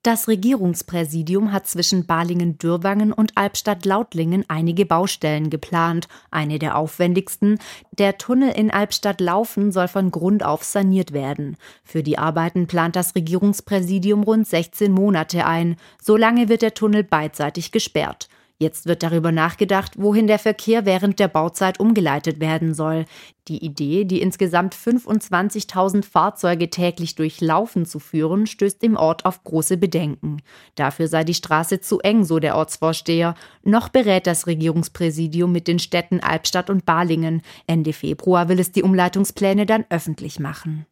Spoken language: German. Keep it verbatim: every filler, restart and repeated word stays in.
Das Regierungspräsidium hat zwischen Balingen-Dürrwangen und Albstadt-Lautlingen einige Baustellen geplant. Eine der aufwendigsten, der Tunnel in Albstadt-Laufen, soll von Grund auf saniert werden. Für die Arbeiten plant das Regierungspräsidium rund sechzehn Monate ein. So lange wird der Tunnel beidseitig gesperrt. Jetzt wird darüber nachgedacht, wohin der Verkehr während der Bauzeit umgeleitet werden soll. Die Idee, die insgesamt fünfundzwanzigtausend Fahrzeuge täglich durch Laufen zu führen, stößt im Ort auf große Bedenken. Dafür sei die Straße zu eng, so der Ortsvorsteher. Noch berät das Regierungspräsidium mit den Städten Albstadt und Balingen. Ende Februar will es die Umleitungspläne dann öffentlich machen.